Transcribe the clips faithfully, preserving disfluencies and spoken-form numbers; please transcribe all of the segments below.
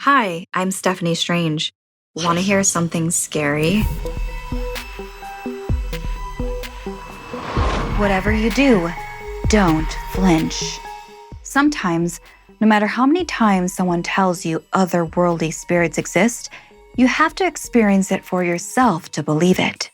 Hi, I'm Stephanie Strange. Want to hear something scary? Whatever you do, don't flinch. Sometimes, no matter how many times someone tells you otherworldly spirits exist, you have to experience it for yourself to believe it.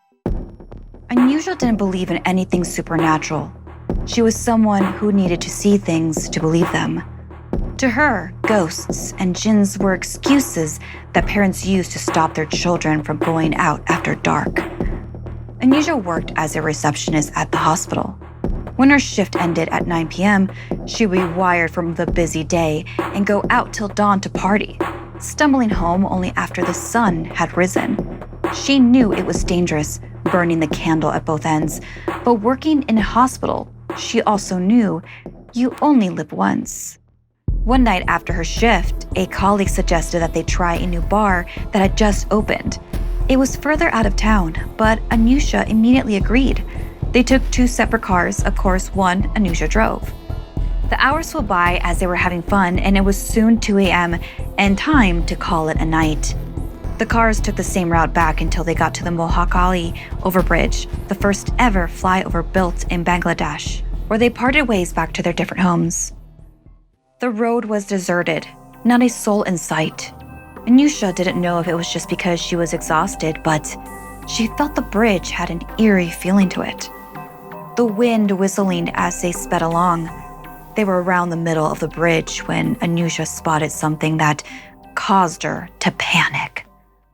Anyusha didn't believe in anything supernatural. She was someone who needed to see things to believe them. To her, ghosts and jinns were excuses that parents used to stop their children from going out after dark. Anyusha worked as a receptionist at the hospital. When her shift ended at nine p.m., she would be wired from the busy day and go out till dawn to party, stumbling home only after the sun had risen. She knew it was dangerous, burning the candle at both ends, but working in a hospital, she also knew you only live once. One night after her shift, a colleague suggested that they try a new bar that had just opened. It was further out of town, but Anyusha immediately agreed. They took two separate cars, of course one Anyusha drove. The hours flew by as they were having fun, and it was soon two a.m. and time to call it a night. The cars took the same route back until they got to the Mohakali overbridge, the first ever flyover built in Bangladesh, where they parted ways back to their different homes. The road was deserted, not a soul in sight. Anyusha didn't know if it was just because she was exhausted, but she felt the bridge had an eerie feeling to it. The wind whistling as they sped along. They were around the middle of the bridge when Anyusha spotted something that caused her to panic.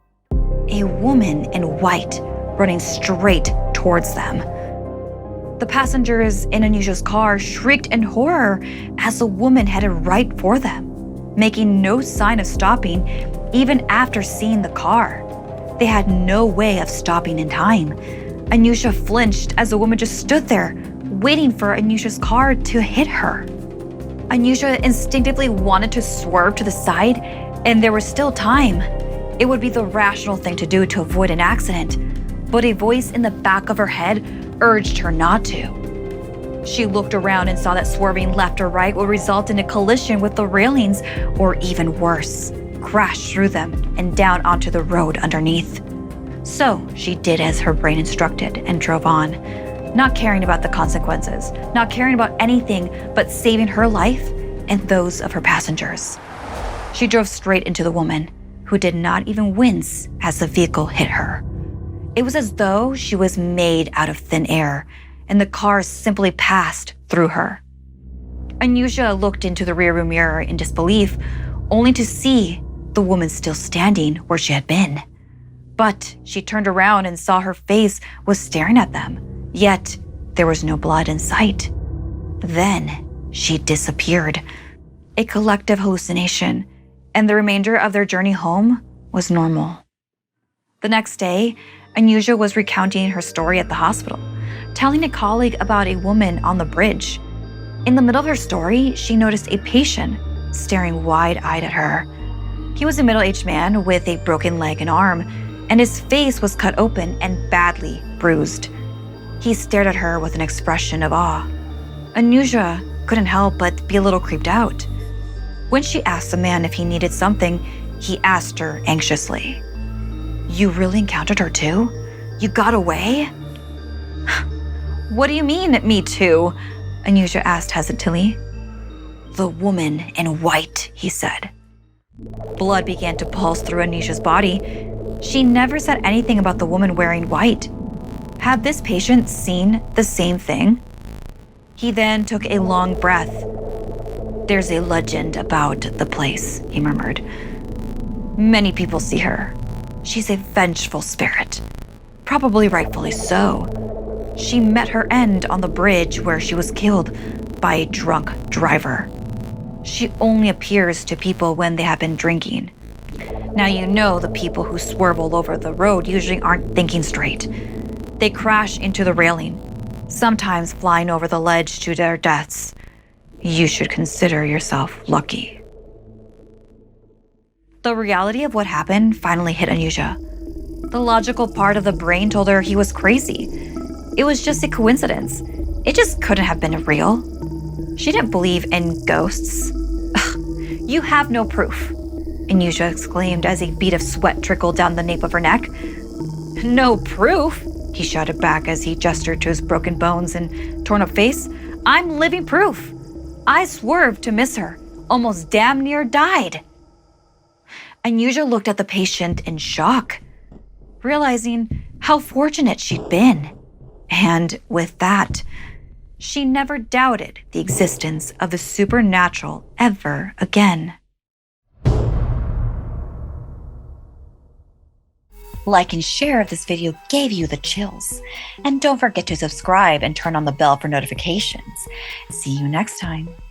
A woman in white running straight towards them. The passengers in Anyusha's car shrieked in horror as the woman headed right for them, making no sign of stopping even after seeing the car. They had no way of stopping in time. Anyusha flinched as the woman just stood there, waiting for Anyusha's car to hit her. Anyusha instinctively wanted to swerve to the side, and there was still time. It would be the rational thing to do to avoid an accident, but a voice in the back of her head urged her not to. She looked around and saw that swerving left or right would result in a collision with the railings, or even worse, crash through them and down onto the road underneath. So she did as her brain instructed and drove on, not caring about the consequences, not caring about anything but saving her life and those of her passengers. She drove straight into the woman, who did not even wince as the vehicle hit her. It was as though she was made out of thin air, and the car simply passed through her. Anyusha looked into the rearview mirror in disbelief, only to see the woman still standing where she had been. But she turned around and saw her face was staring at them, yet there was no blood in sight. Then she disappeared, a collective hallucination, and the remainder of their journey home was normal. The next day, Anyusha was recounting her story at the hospital, telling a colleague about a woman on the bridge. In the middle of her story, she noticed a patient staring wide-eyed at her. He was a middle-aged man with a broken leg and arm, and his face was cut open and badly bruised. He stared at her with an expression of awe. Anyusha couldn't help but be a little creeped out. When she asked the man if he needed something, he asked her anxiously, "You really encountered her too? You got away?" "What do you mean, me too?" Anyusha asked hesitantly. "The woman in white," he said. Blood began to pulse through Anyusha's body. She never said anything about the woman wearing white. Had this patient seen the same thing? He then took a long breath. "There's a legend about the place," he murmured. "Many people see her. She's a vengeful spirit. Probably rightfully so. She met her end on the bridge where she was killed by a drunk driver. She only appears to people when they have been drinking. Now you know the people who swerve all over the road usually aren't thinking straight. They crash into the railing, sometimes flying over the ledge to their deaths. You should consider yourself lucky." The reality of what happened finally hit Anyusha. The logical part of the brain told her he was crazy. It was just a coincidence. It just couldn't have been real. She didn't believe in ghosts. Ugh, you have no proof. Anyusia exclaimed as a bead of sweat trickled down the nape of her neck. No proof, he shouted back as he gestured to his broken bones and torn up face. I'm living proof. I swerved to miss her, almost damn near died. Anyusia looked at the patient in shock, realizing how fortunate she'd been. And with that, she never doubted the existence of the supernatural ever again. Like and share if this video gave you the chills. And don't forget to subscribe and turn on the bell for notifications. See you next time.